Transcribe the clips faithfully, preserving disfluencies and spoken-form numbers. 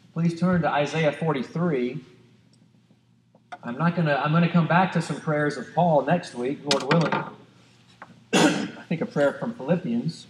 Please turn to Isaiah forty-three. I'm not gonna. I'm gonna come back to some prayers of Paul next week, Lord willing. I think a prayer from Philippians.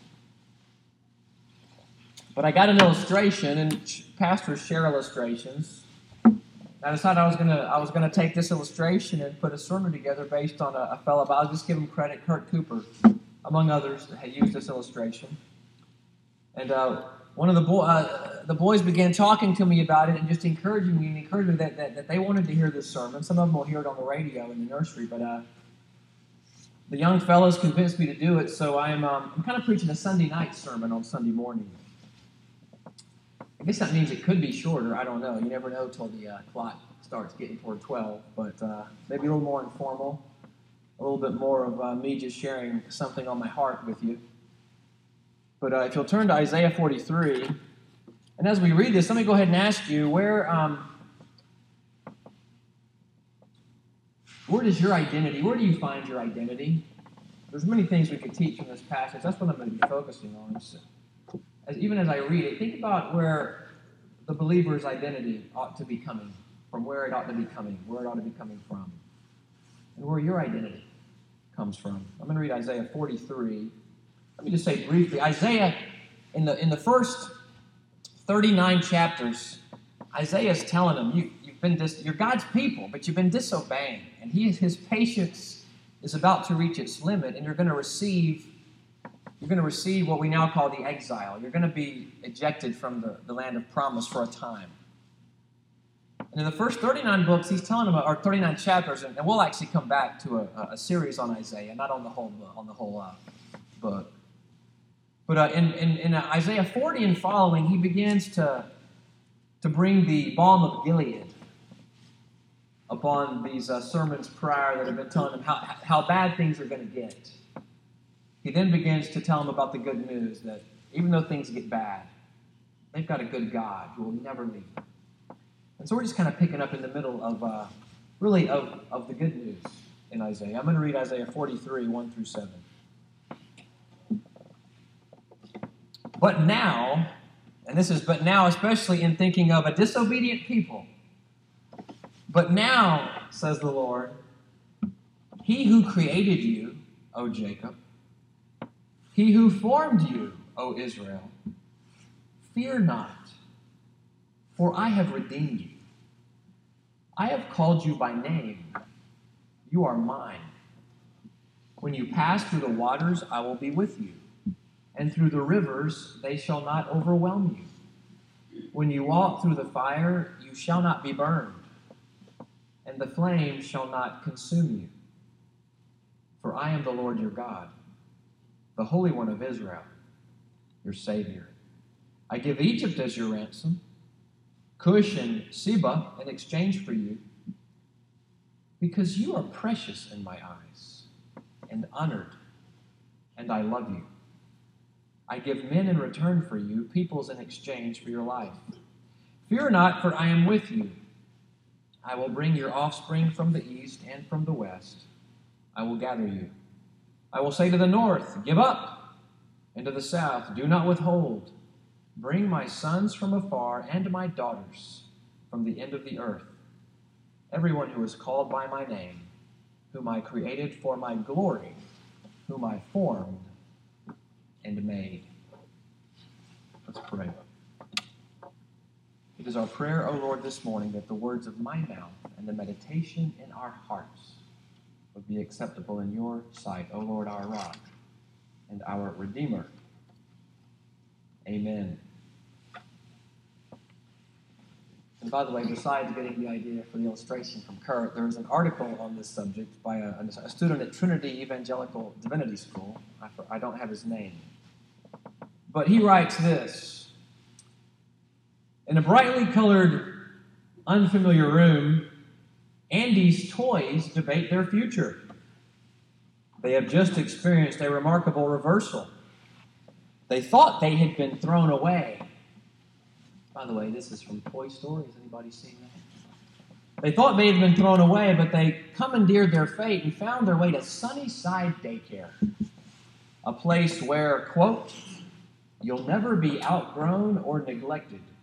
But I got an illustration, and pastors share illustrations. I decided I was gonna. I was gonna take this illustration and put a sermon together based on a, a fellow. But I'll just give him credit, Kurt Cooper, among others, that had used this illustration. And uh, one of the boy, uh, the boys began talking to me about it and just encouraging me and encouraging me that, that, that they wanted to hear this sermon. Some of them will hear it on the radio in the nursery, but uh, the young fellows convinced me to do it. So I'm um, I'm kind of preaching a Sunday night sermon on Sunday morning. I guess that means it could be shorter. I don't know. You never know till the uh, clock starts getting toward twelve. But uh, maybe a little more informal, a little bit more of uh, me just sharing something on my heart with you. But uh, if you'll turn to Isaiah forty-three, and as we read this, let me go ahead and ask you, where um, where does your identity, where do you find your identity? There's many things we could teach from this passage. That's what I'm going to be focusing on. So, as, even as I read it, think about where the believer's identity ought to be coming from, where it ought to be coming, where it ought to be coming from, and where your identity comes from. I'm going to read Isaiah forty-three. Let me just say briefly, Isaiah, in the in the first thirty-nine chapters, Isaiah is telling them, you, you've been dis, you're God's people, but you've been disobeying. And he, his patience is about to reach its limit, and you're going to receive you're going to receive what we now call the exile. You're going to be ejected from the, the land of promise for a time. And in the first thirty-nine books, he's telling them, or thirty-nine chapters, and, and we'll actually come back to a, a series on Isaiah, not on the whole on the whole uh, book. But uh, in, in, in Isaiah forty and following, he begins to, to bring the balm of Gilead upon these uh, sermons prior that have been telling them how, how bad things are going to get. He then begins to tell them about the good news that even though things get bad, they've got a good God who will never leave them. And so we're just kind of picking up in the middle of, uh, really, of, of the good news in Isaiah. I'm going to read Isaiah forty-three, one through seven. But now, and this is but now especially in thinking of a disobedient people, but now, says the Lord, he who created you, O Jacob, he who formed you, O Israel, fear not, for I have redeemed you. I have called you by name. You are mine. When you pass through the waters, I will be with you. And through the rivers, they shall not overwhelm you. When you walk through the fire, you shall not be burned, and the flame shall not consume you. For I am the Lord your God, the Holy One of Israel, your Savior. I give Egypt as your ransom, Cush and Seba in exchange for you, because you are precious in my eyes and honored, and I love you. I give men in return for you, peoples in exchange for your life. Fear not, for I am with you. I will bring your offspring from the east and from the west. I will gather you. I will say to the north, give up, and to the south, do not withhold. Bring my sons from afar and my daughters from the end of the earth. Everyone who is called by my name, whom I created for my glory, whom I formed and made. Let's pray. It is our prayer, O Lord, this morning that the words of my mouth and the meditation in our hearts would be acceptable in your sight, O Lord, our rock and our Redeemer. Amen. And by the way, besides getting the idea for the illustration from Kurt, there is an article on this subject by a, a student at Trinity Evangelical Divinity School. I, I don't have his name. But he writes this: in a brightly colored, unfamiliar room, Andy's toys debate their future. They have just experienced a remarkable reversal. They thought they had been thrown away. By the way, this is from Toy Story. Has anybody seen that? They thought they had been thrown away, but they commandeered their fate and found their way to Sunnyside Daycare, a place where, quote, you'll never be outgrown or neglected.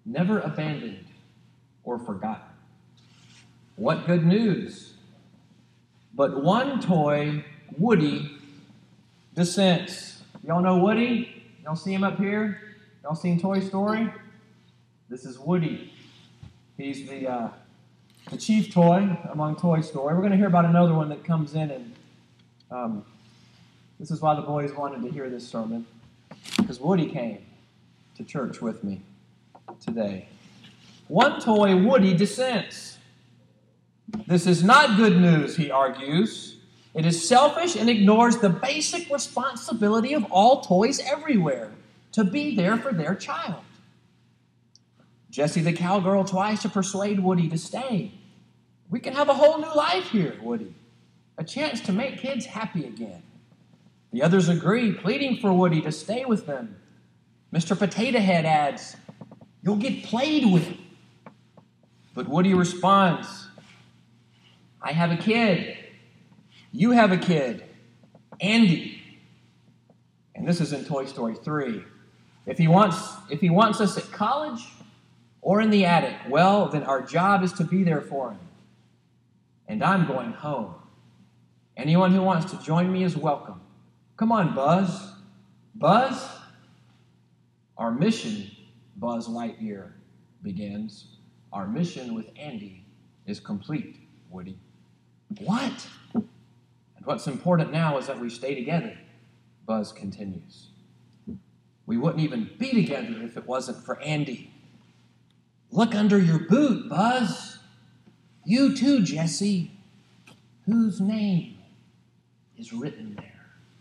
never abandoned or forgotten. What good news! But one toy, Woody, dissents. Y'all know Woody? Y'all see him up here? Y'all seen Toy Story? This is Woody. He's the uh, the chief toy among Toy Story. We're going to hear about another one that comes in, and um, this is why the boys wanted to hear this sermon, because Woody came to church with me today. One toy, Woody, dissents. This is not good news, he argues. It is selfish and ignores the basic responsibility of all toys everywhere, to be there for their child. Jessie the cowgirl tries to persuade Woody to stay. We can have a whole new life here, Woody. A chance to make kids happy again. The others agree, pleading for Woody to stay with them. Mister Potato Head adds, "You'll get played with." But Woody responds, "I have a kid. You have a kid. Andy." And this is in Toy Story three. If he wants, if he wants us at college or in the attic, well, then our job is to be there for him. And I'm going home. Anyone who wants to join me is welcome. Come on, Buzz. Buzz? Our mission, Buzz Lightyear begins. Our mission with Andy is complete, Woody. What? And what's important now is that we stay together, Buzz continues. We wouldn't even be together if it wasn't for Andy. Look under your boot, Buzz. You too, Jessie. Whose name is written there?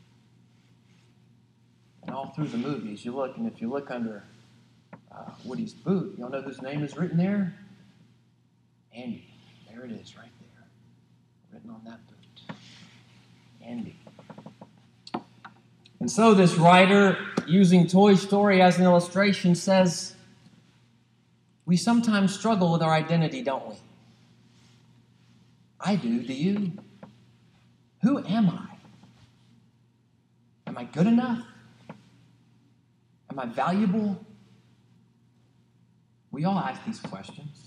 And all through the movies, you look, and if you look under uh, Woody's boot, you'll know whose name is written there? Andy. There it is, right there. Written on that boot. Andy. And so this writer, using Toy Story as an illustration, says, we sometimes struggle with our identity, don't we? I do. Do you? Who am I? Am I good enough? Am I valuable? We all ask these questions.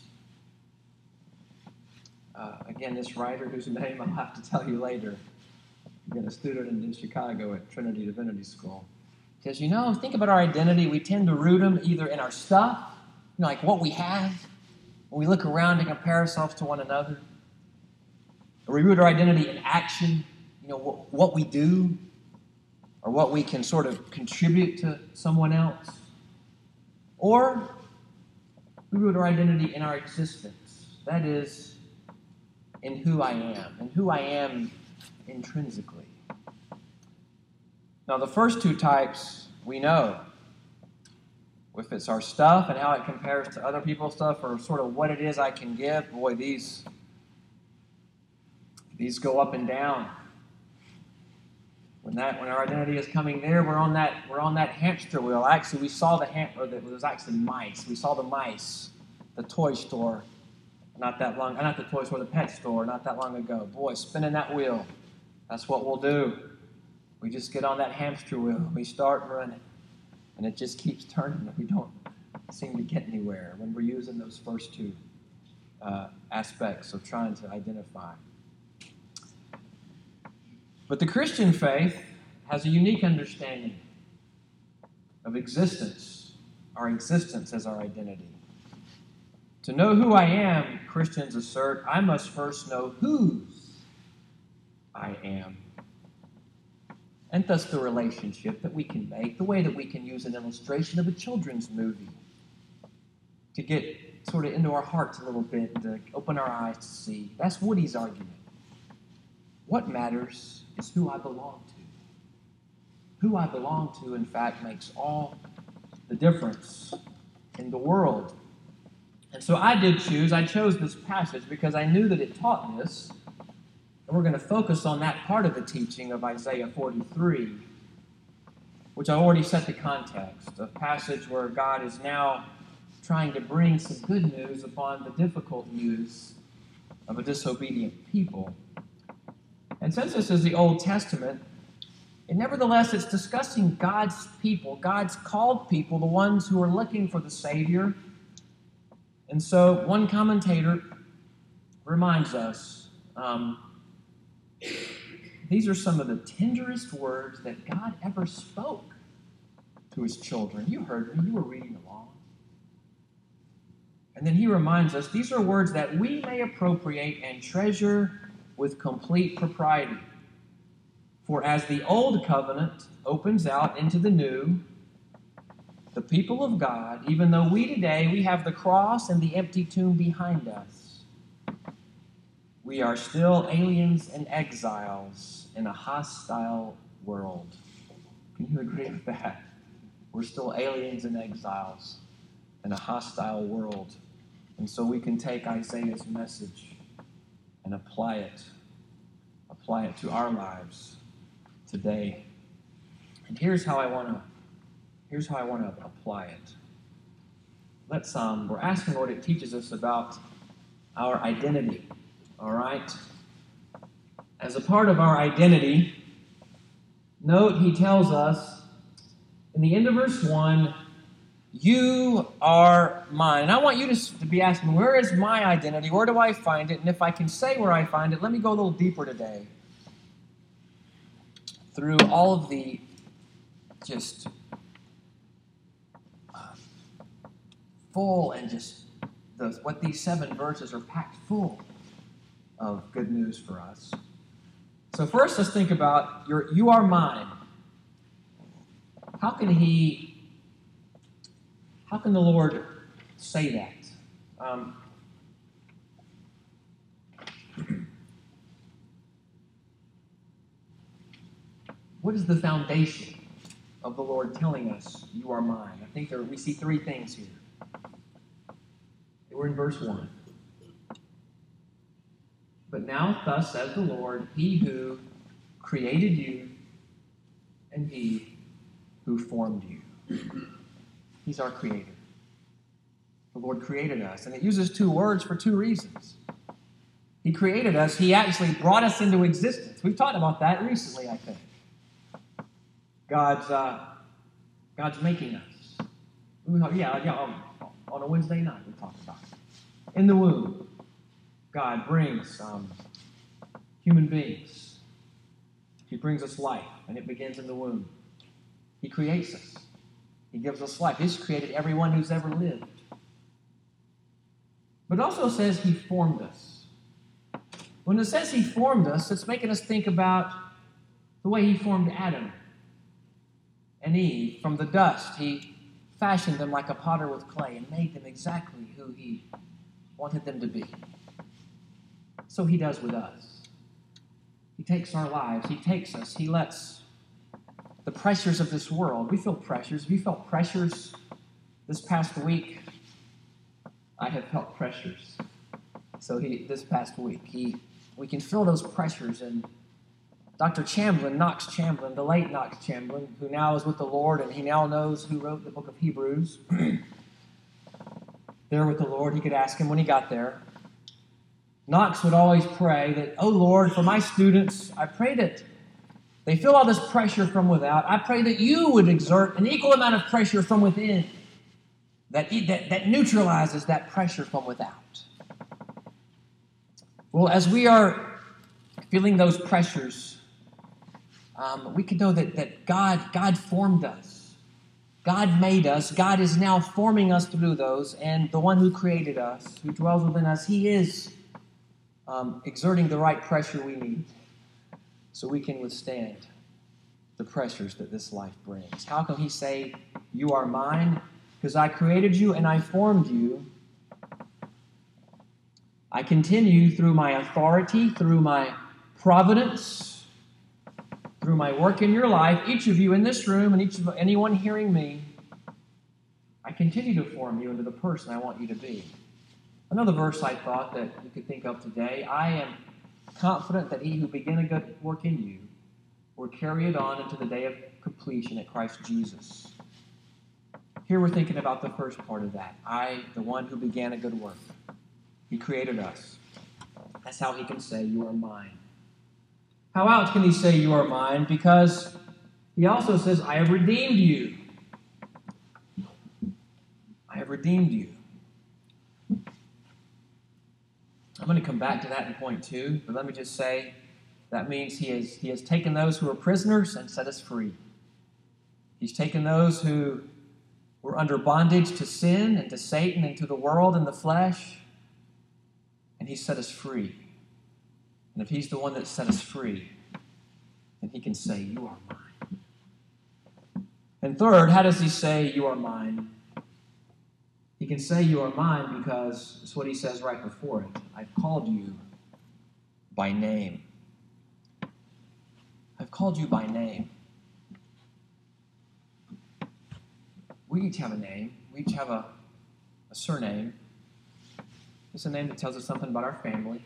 Uh, again, this writer, whose name I'll have to tell you later, again, a student in, in Chicago at Trinity Divinity School, says, you know, think about our identity. We tend to root them either in our stuff, you know, like what we have, when we look around and compare ourselves to one another. Or we root our identity in action, you know, what, what we do, or what we can sort of contribute to someone else. Or we root our identity in our existence. That is, in who I am, and who I am intrinsically. Now, the first two types we know. If it's our stuff and how it compares to other people's stuff, or sort of what it is I can give, boy, these these go up and down. When that when our identity is coming there, we're on that we're on that hamster wheel. Actually, we saw the ham or the, it was actually mice. We saw the mice, the toy store, not that long, not the toy store, the pet store, not that long ago. Boy, spinning that wheel. That's what we'll do. We just get on that hamster wheel. We start running. And it just keeps turning, and we don't seem to get anywhere when we're using those first two uh, aspects of trying to identify. But the Christian faith has a unique understanding of existence, our existence as our identity. To know who I am, Christians assert, I must first know whose I am. And thus the relationship that we can make, the way that we can use an illustration of a children's movie to get sort of into our hearts a little bit, and to open our eyes to see. That's Woody's argument. What matters is who I belong to. Who I belong to, in fact, makes all the difference in the world. And so I did choose, I chose this passage because I knew that it taught this. And we're going to focus on that part of the teaching of Isaiah forty-three, which I already set the context, a passage where God is now trying to bring some good news upon the difficult news of a disobedient people. And since this is the Old Testament, and nevertheless it's discussing God's people, God's called people, the ones who are looking for the Savior, And so one commentator reminds us, um, these are some of the tenderest words that God ever spoke to his children. You heard me. You were reading along. And then he reminds us, these are words that we may appropriate and treasure with complete propriety. For as the old covenant opens out into the new, the people of God, even though we today, we have the cross and the empty tomb behind us, we are still aliens and exiles in a hostile world. Can you agree with that? We're still aliens and exiles in a hostile world. And so we can take Isaiah's message and apply it, apply it to our lives today. And here's how I want to, here's how I want to apply it. Let's um, we're asking what it teaches us about our identity. All right? As a part of our identity, note he tells us in the end of verse one, you are mine. And I want you to, to be asking, where is my identity? Where do I find it? And if I can say where I find it, let me go a little deeper today. Through all of the just uh, full and just the, what these seven verses are packed full of good news for us. So first, let's think about your, you are mine. How can he How can the Lord say that? Um, what is the foundation of the Lord telling us, you are mine? I think there, we see three things here. We're in verse one. But now thus says the Lord, he who created you and he who formed you. He's our creator. The Lord created us. And it uses two words for two reasons. He created us. He actually brought us into existence. We've talked about that recently, I think. God's uh, God's making us. Yeah, yeah. On, on a Wednesday night, we talked about it. In the womb, God brings um, human beings. He brings us life, and it begins in the womb. He creates us. He gives us life. He's created everyone who's ever lived. But it also says he formed us. When it says he formed us, it's making us think about the way he formed Adam and Eve from the dust. He fashioned them like a potter with clay and made them exactly who he wanted them to be. So he does with us. He takes our lives. He takes us. He lets the pressures of this world. We feel pressures. Have you felt pressures this past week? I have felt pressures. So he, this past week, he, we can feel those pressures. And Doctor Chamberlain, Knox Chamberlain, the late Knox Chamberlain, who now is with the Lord, and he now knows who wrote the book of Hebrews, there with the Lord, he could ask him when he got there. Knox would always pray that, oh Lord, for my students, I pray that they feel all this pressure from without. I pray that you would exert an equal amount of pressure from within that, that, that neutralizes that pressure from without. Well, as we are feeling those pressures, um, we can know that, that God, God formed us. God made us. God is now forming us through those. And the one who created us, who dwells within us, he is um, exerting the right pressure we need, so we can withstand the pressures that this life brings. How can he say, you are mine? Because I created you and I formed you. I continue through my authority, through my providence, through my work in your life, each of you in this room and each of anyone hearing me, I continue to form you into the person I want you to be. Another verse I thought that you could think of today, I am confident that he who began a good work in you will carry it on into the day of completion at Christ Jesus. Here we're thinking about the first part of that. I, the one who began a good work. He created us. That's how he can say, you are mine. How else can he say, you are mine? Because he also says, I have redeemed you. I have redeemed you. going to come back to that in point two, but let me just say that means he has, he has taken those who are prisoners and set us free. He's taken those who were under bondage to sin and to Satan and to the world and the flesh, and he set us free. And if he's the one that set us free, then he can say, you are mine. And third, how does he say, you are mine? He can say, you are mine, because it's what he says right before it. I've called you by name. I've called you by name. We each have a name. We each have a, a surname. It's a name that tells us something about our family.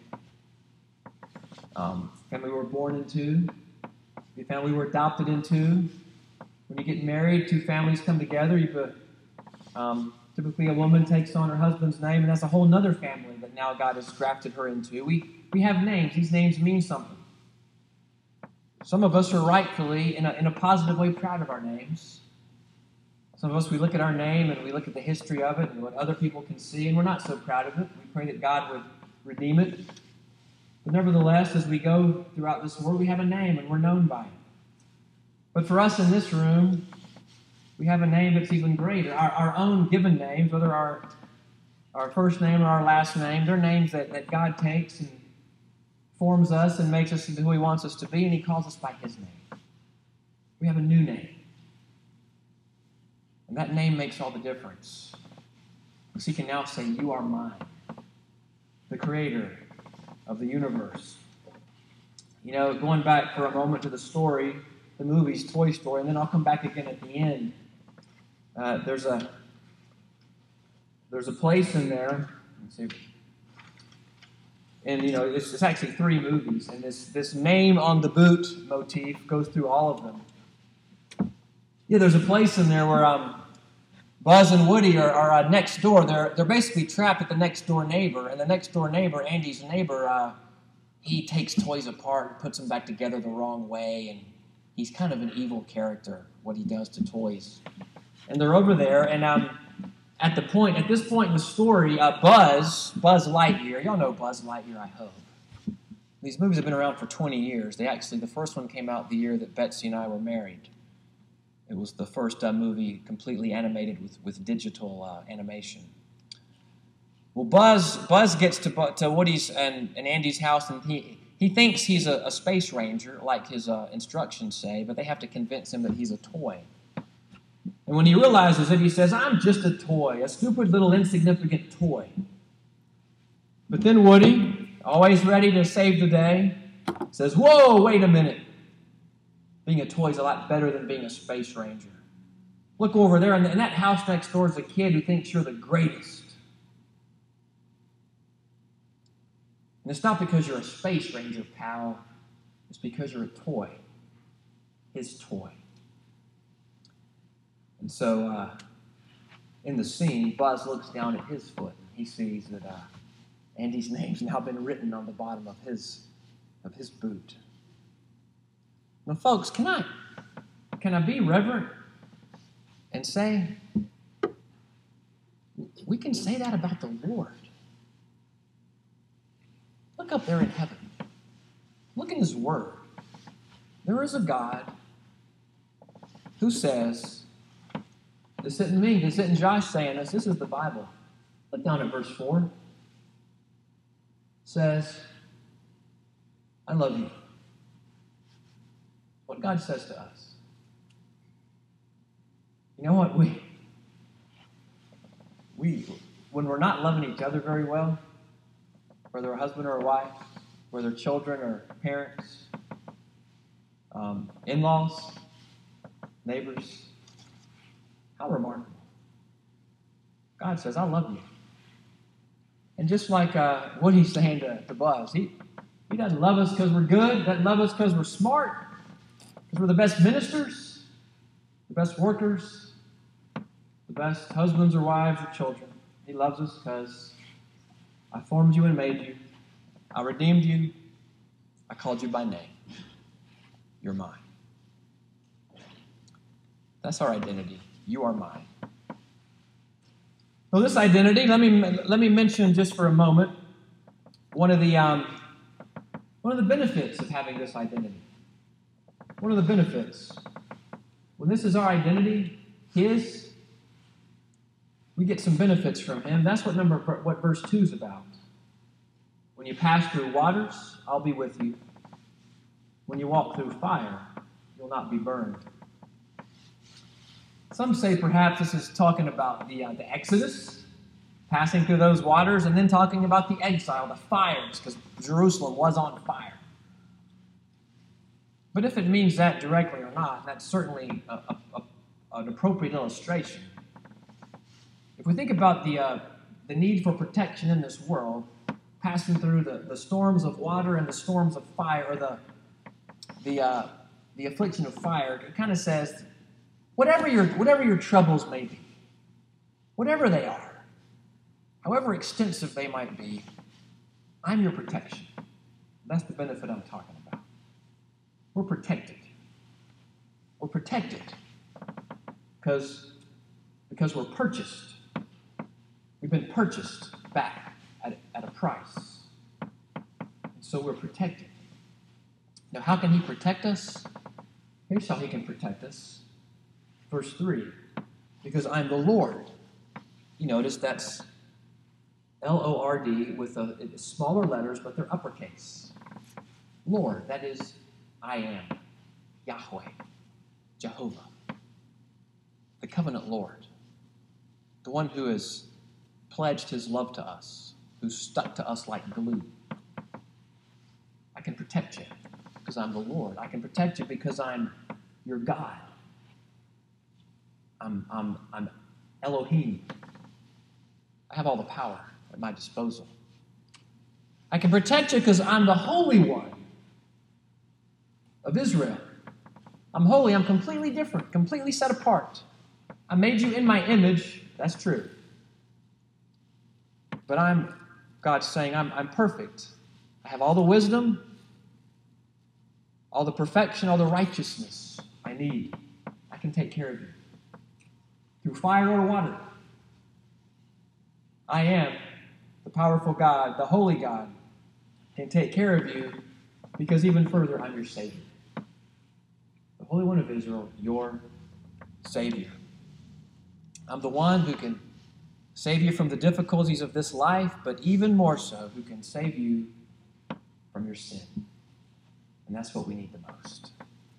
Um, family we were born into. The family we were adopted into. When you get married, two families come together. You, um, typically a woman takes on her husband's name, and that's a whole other family that now God has drafted her into. We, we have names. These names mean something. Some of us are rightfully, in a, in a positive way, proud of our names. Some of us, we look at our name and we look at the history of it and what other people can see, and we're not so proud of it. We pray that God would redeem it. But nevertheless, as we go throughout this world, we have a name and we're known by it. But for us in this room, we have a name that's even greater. Our, our own given names, whether our, our first name or our last name, they're names that, that God takes and forms us and makes us into who he wants us to be, and he calls us by his name. We have a new name. And that name makes all the difference. Because he can now say, you are mine, the creator of the universe. You know, going back for a moment to the story, the movie's Toy Story, and then I'll come back again at the end. Uh, there's a there's a place in there. Let's see. And, you know, it's, it's actually three movies, and this, this name on the boot motif goes through all of them. Yeah, there's a place in there where um, Buzz and Woody are, are uh, next door. They're they're basically trapped at the next door neighbor, and the next door neighbor, Andy's neighbor, uh, he takes toys apart and puts them back together the wrong way, and he's kind of an evil character, what he does to toys. And they're over there, and um, at the point, at this point in the story, uh, Buzz, Buzz Lightyear, y'all know Buzz Lightyear, I hope. These movies have been around for twenty years. They actually, the first one came out the year that Betsy and I were married. It was the first uh, movie completely animated with, with digital uh, animation. Well, Buzz Buzz gets to, to Woody's and, and Andy's house, and he, he thinks he's a, a space ranger, like his uh, instructions say, but they have to convince him that he's a toy. And when he realizes it, he says, I'm just a toy, a stupid little insignificant toy. But then Woody, always ready to save the day, says, whoa, wait a minute. Being a toy is a lot better than being a space ranger. Look over there, and in that house next door is a kid who thinks you're the greatest. And it's not because you're a space ranger, pal. It's because you're a toy. His toy. And so, uh, in the scene, Buzz looks down at his foot. And he sees that uh, Andy's name's now been written on the bottom of his of his boot. Now, folks, can I can I be reverent and say we can say that about the Lord? Look up there in heaven. Look in his word. There is a God who says, this isn't me, this isn't Josh saying this, this is the Bible. Look down at verse four. It says, I love you. What God says to us. You know what? We, we, when we're not loving each other very well, whether a husband or a wife, whether children or parents, um, in-laws, neighbors, how remarkable. God says, I love you. And just like uh, what he's saying to, to Buzz, he, he doesn't love us because we're good, doesn't love us because we're smart, because we're the best ministers, the best workers, the best husbands or wives or children. He loves us because I formed you and made you. I redeemed you. I called you by name. You're mine. That's our identity. You are mine. Well, this identity, let me let me mention just for a moment one of the um, one of the benefits of having this identity. One of the benefits. When this is our identity, His, we get some benefits from Him. That's what number what verse two is about. When you pass through waters, I'll be with you. When you walk through fire, you'll not be burned. Some say perhaps this is talking about the, uh, the Exodus, passing through those waters, and then talking about the exile, the fires, because Jerusalem was on fire. But if it means that directly or not, that's certainly a, a, a, an appropriate illustration. If we think about the, uh, the need for protection in this world, passing through the, the storms of water and the storms of fire, or the, the, uh, the affliction of fire, it kind of says, whatever your, whatever your troubles may be, whatever they are, however extensive they might be, I'm your protection. That's the benefit I'm talking about. We're protected. We're protected because, because we're purchased. We've been purchased back at, at a price. And so we're protected. Now, how can He protect us? Here's how He can protect us. Verse three, because I'm the Lord. You notice that's L O R D with a, it's smaller letters, but they're uppercase. Lord, that is, I am Yahweh, Jehovah, the covenant Lord, the one who has pledged His love to us, who stuck to us like glue. I can protect you because I'm the Lord. I can protect you because I'm your God. I'm, I'm, I'm Elohim. I have all the power at my disposal. I can protect you because I'm the Holy One of Israel. I'm holy. I'm completely different, completely set apart. I made you in my image. That's true. But I'm, God's saying, I'm, I'm perfect. I have all the wisdom, all the perfection, all the righteousness I need. I can take care of you. Through fire or water. I am the powerful God, the holy God, can take care of you because even further, I'm your Savior. The Holy One of Israel, your Savior. I'm the one who can save you from the difficulties of this life, but even more so, who can save you from your sin. And that's what we need the most.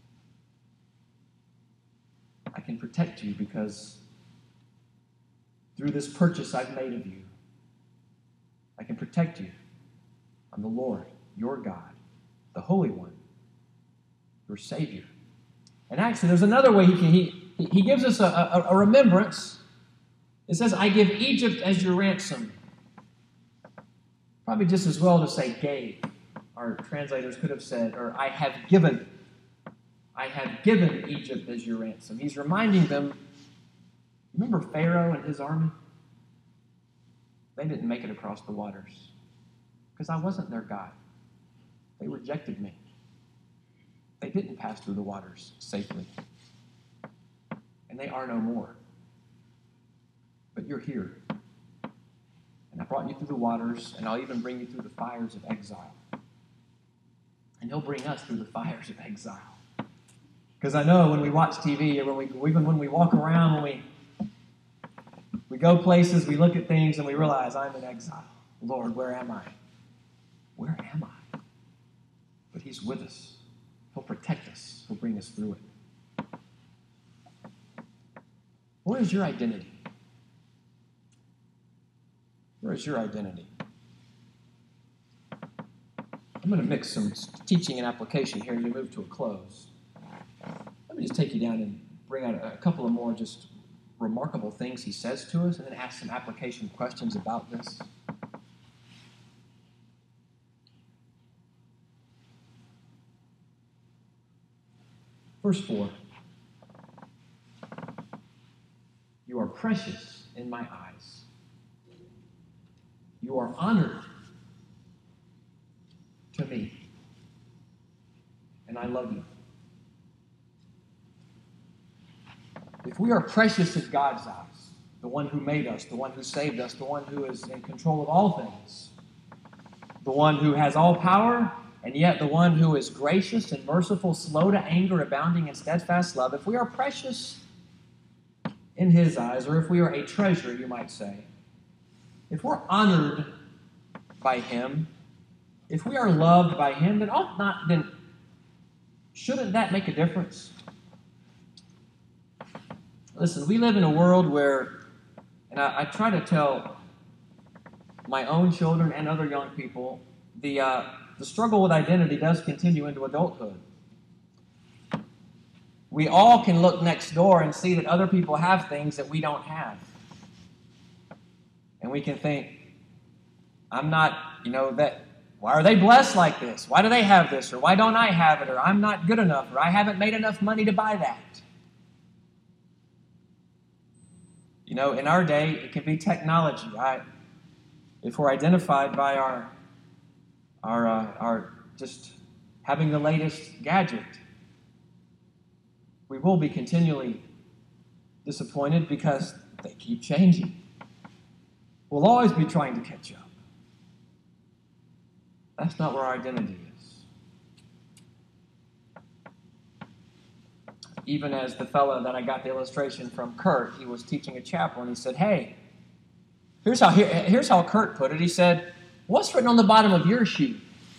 I can protect you because through this purchase I've made of you, I can protect you. I'm the Lord, your God, the Holy One, your Savior. And actually, there's another way he can, he, he gives us a, a, a remembrance. It says, I give Egypt as your ransom. Probably just as well to say gave. Our translators could have said, or I have given. I have given Egypt as your ransom. He's reminding them, remember Pharaoh and his army? They didn't make it across the waters because I wasn't their God. They rejected me. They didn't pass through the waters safely. And they are no more. But you're here. And I brought you through the waters, and I'll even bring you through the fires of exile. And He'll bring us through the fires of exile. Because I know when we watch T V, or when we, even when we walk around, when we we go places, we look at things, and we realize, I'm in exile. Lord, where am I? Where am I? But He's with us. He'll protect us. He'll bring us through it. Where is your identity? Where is your identity? I'm going to mix some teaching and application here as we move to a close. Let me just take you down and bring out a couple of more just remarkable things He says to us, and then ask some application questions about this. Verse four. You are precious in my eyes. You are honored to me. And I love you. If we are precious in God's eyes, the one who made us, the one who saved us, the one who is in control of all things, the one who has all power, and yet the one who is gracious and merciful, slow to anger, abounding in steadfast love, if we are precious in his eyes, or if we are a treasure, you might say, if we're honored by him, if we are loved by him, then ought not, then shouldn't that make a difference? Listen, we live in a world where, and I, I try to tell my own children and other young people, the uh, the struggle with identity does continue into adulthood. We all can look next door and see that other people have things that we don't have. And we can think, I'm not, you know, that, why are they blessed like this? Why do they have this? Or why don't I have it? Or I'm not good enough? Or I haven't made enough money to buy that. You know, in our day, it can be technology. I, if we're identified by our, our, uh, our just having the latest gadget, we will be continually disappointed because they keep changing. We'll always be trying to catch up. That's not where our identity is. Even as the fellow that I got the illustration from, Kurt, he was teaching a chapel, and he said, hey, here's how, here, here's how Kurt put it. He said, what's written on the bottom of your shoe?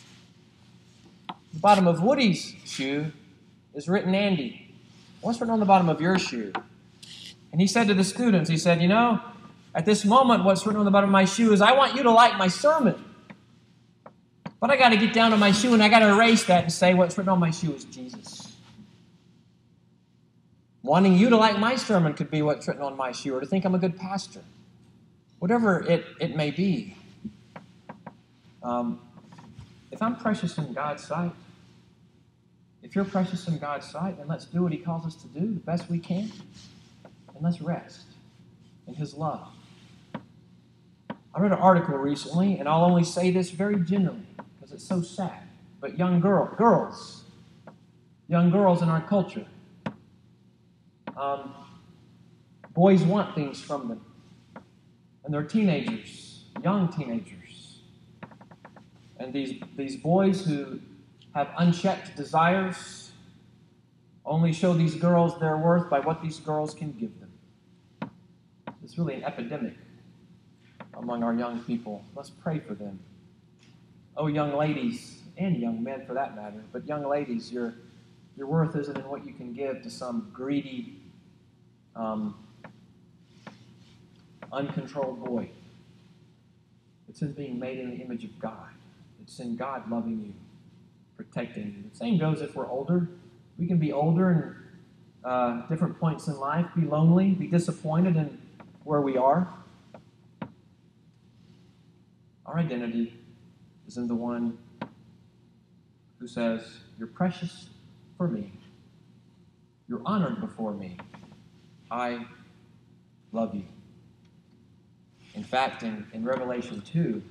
The bottom of Woody's shoe is written Andy. What's written on the bottom of your shoe? And he said to the students, he said, you know, at this moment, what's written on the bottom of my shoe is, I want you to like my sermon. But I got to get down to my shoe and I got to erase that and say what's written on my shoe is Jesus. Wanting you to like my sermon could be what's written on my shoe, or to think I'm a good pastor. Whatever it, it may be. Um, if I'm precious in God's sight, if you're precious in God's sight, then let's do what he calls us to do the best we can. And let's rest in his love. I read an article recently, and I'll only say this very generally because it's so sad. But young girl, girls, young girls in our culture, um, boys want things from them. And they're teenagers, young teenagers. And these, these boys who have unchecked desires only show these girls their worth by what these girls can give them. It's really an epidemic among our young people. Let's pray for them. Oh, young ladies, and young men for that matter, but young ladies, your, your worth isn't in what you can give to some greedy, um, uncontrolled boy. It's in being made in the image of God. It's in God loving you, protecting you. The same goes if we're older. We can be older and uh, different points in life, be lonely, be disappointed in where we are. Our identity is in the one who says, you're precious for me. You're honored before me. I love you. In fact, in, in Revelation two,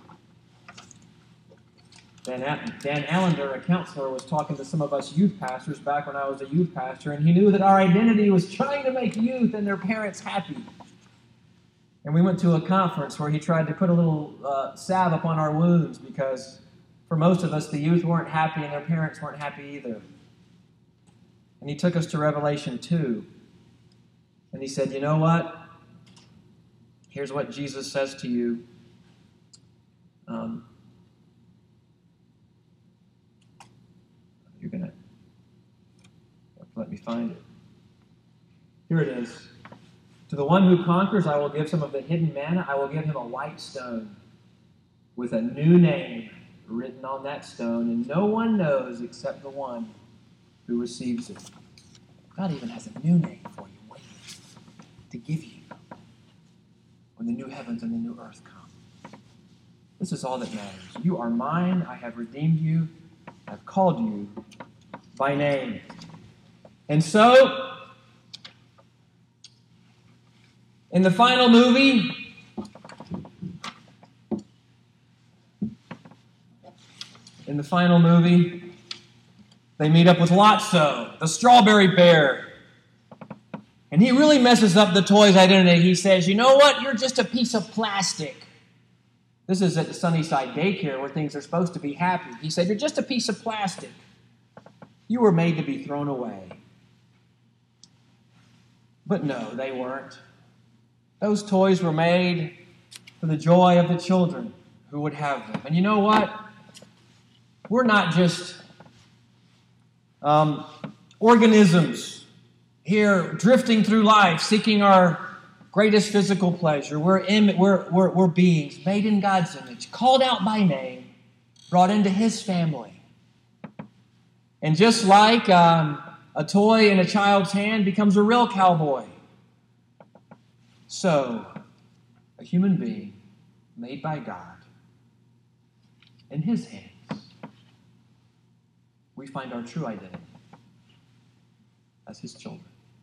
Dan, Dan Allender, a counselor, was talking to some of us youth pastors back when I was a youth pastor, and he knew that our identity was trying to make youth and their parents happy. And we went to a conference where he tried to put a little uh, salve upon our wounds because for most of us, the youth weren't happy and their parents weren't happy either. And he took us to Revelation two. And he said, you know what? Here's what Jesus says to you. Um, you're going to let me find it. Here it is. To the one who conquers, I will give some of the hidden manna. I will give him a white stone with a new name written on that stone, and no one knows except the one who receives it. God even has a new name for you waiting to give you when the new heavens and the new earth come. This is all that matters. You are mine. I have redeemed you. I have called you by name. And so, in the final movie, in the final movie, they meet up with Lotso, the strawberry bear. And he really messes up the toy's identity. He says, you know what? You're just a piece of plastic. This is at the Sunnyside daycare where things are supposed to be happy. He said, "You're just a piece of plastic. You were made to be thrown away." But no, they weren't. Those toys were made for the joy of the children who would have them. And you know what? We're not just um, organisms here drifting through life, seeking our greatest physical pleasure. We're, Im- we're, we're, we're beings made in God's image, called out by name, brought into His family. And just like um, a toy in a child's hand becomes a real cowboy, so a human being made by God in His hands, we find our true identity as His children.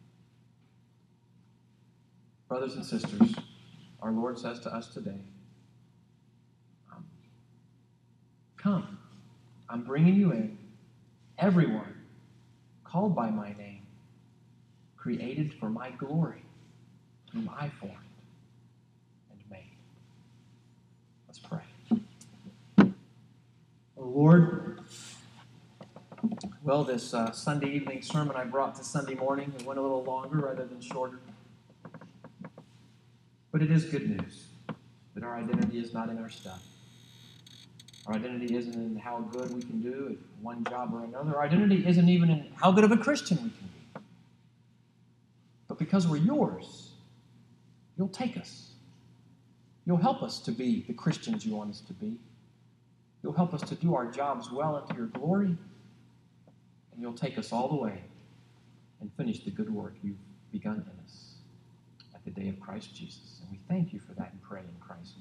Brothers and sisters, our Lord says to us today, um, come, I'm bringing you in, everyone called by my name, created for my glory, whom I formed and made. Let's pray. Oh Lord, well, this uh, Sunday evening sermon I brought to Sunday morning, it went a little longer rather than shorter. But it is good news that our identity is not in our stuff. Our identity isn't in how good we can do at one job or another. Our identity isn't even in how good of a Christian we can be. But because we're yours, you'll take us. You'll help us to be the Christians you want us to be. You'll help us to do our jobs well into your glory. And you'll take us all the way and finish the good work you've begun in us at the day of Christ Jesus. And we thank you for that and pray in Christ's name.